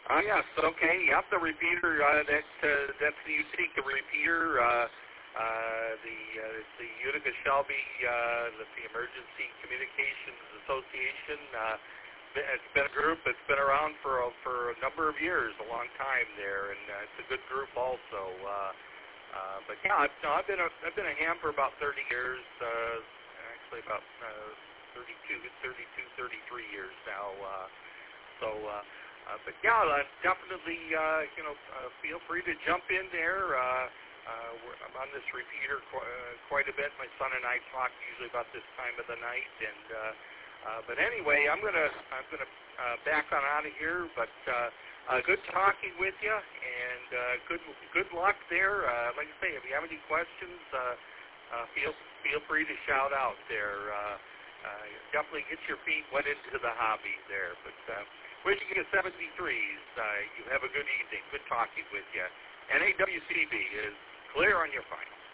Oh, yes, okay. Yep, the repeater, that's the UTIC, the repeater, the Utica Shelby, the Emergency Communications Association. It's been a group that's been around for a number of years, a long time there, and it's a good group also. But yeah, I've been a ham for about 30 years, actually about 33 years now. But yeah, definitely, feel free to jump in there. I'm on this repeater quite a bit. My son and I talk usually about this time of the night, and but anyway, I'm gonna back on out of here. But good talking with you, and good luck there. Like I say, if you have any questions, feel free to shout out there. Definitely get your feet wet into the hobby there. But wishing you 73s. You have a good evening. Good talking with you. And AWCB is clear on your final.